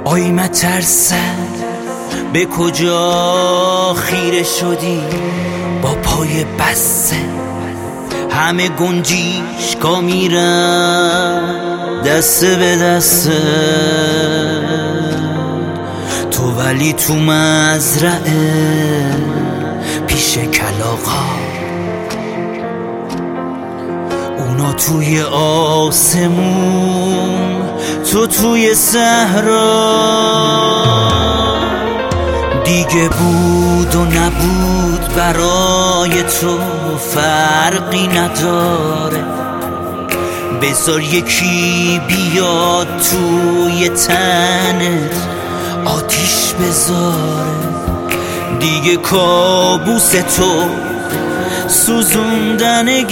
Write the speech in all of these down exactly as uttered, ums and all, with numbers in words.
آی مترسم به کجا خیره شدی با پای بسته، همه گنجیشکا میرن دسته به دسته، تو ولی تو مزرعه پیش کلاغا، اونا توی آسمون تو توی صحرا. دیگه بود و نبود برای تو فرقی نداره، بذار یکی بیاد توی تنت آتیش بذاره. دیگه کابوس تو سوزوندن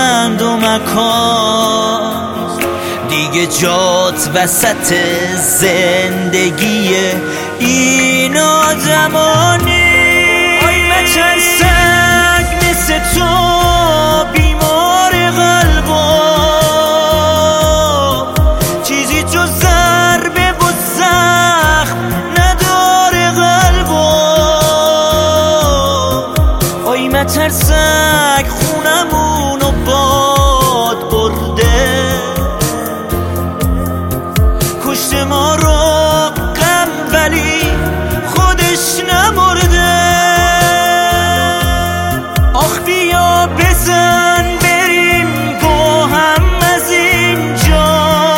گندمکاست، دیگه جات وسط زندگی این آدمانی. آی مترسک مثل تو بیمار قلبا، چیزی جز ضربه و زخم نداره قلبا. آی مترسک خونمونو باد برده، کشت ما رو غم ولی خودش نمرده. آخ بیا بزن بریم با هم از اینجا،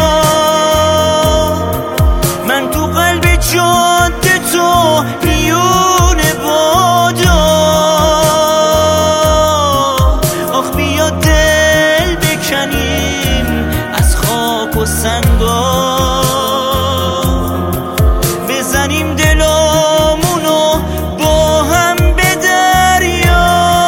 من تو قلب جاده تو میونه بادا. آخ بیا دل بکنیم از خاک و سنگا، بزنیم دلامونو با هم به دریا.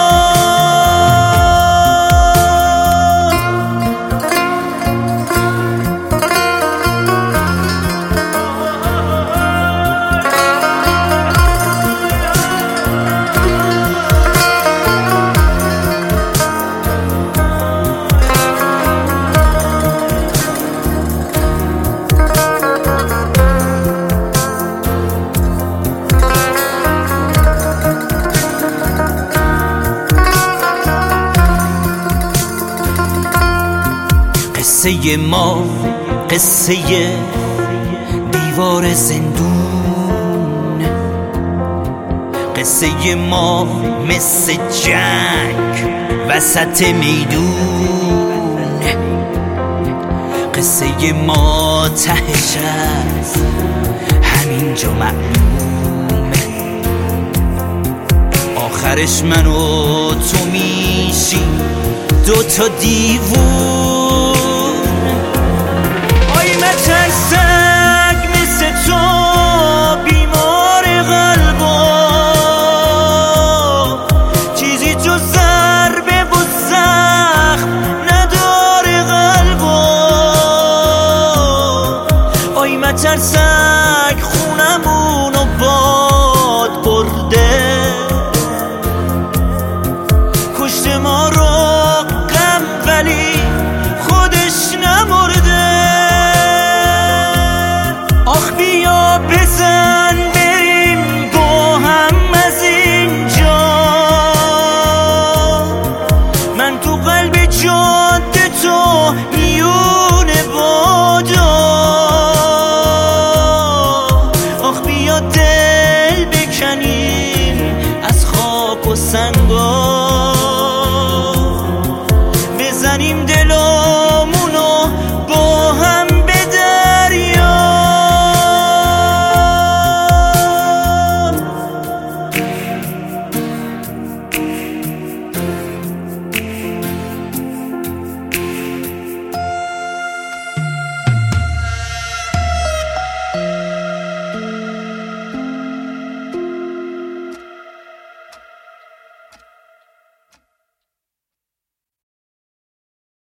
قصه ما قصه دیوار زندون، قصه ما مثل جنگ وسط میدون، قصه ما تهش از همینجا معلومه، آخرش من و تو میشی دوتا دیوون. آی مترسم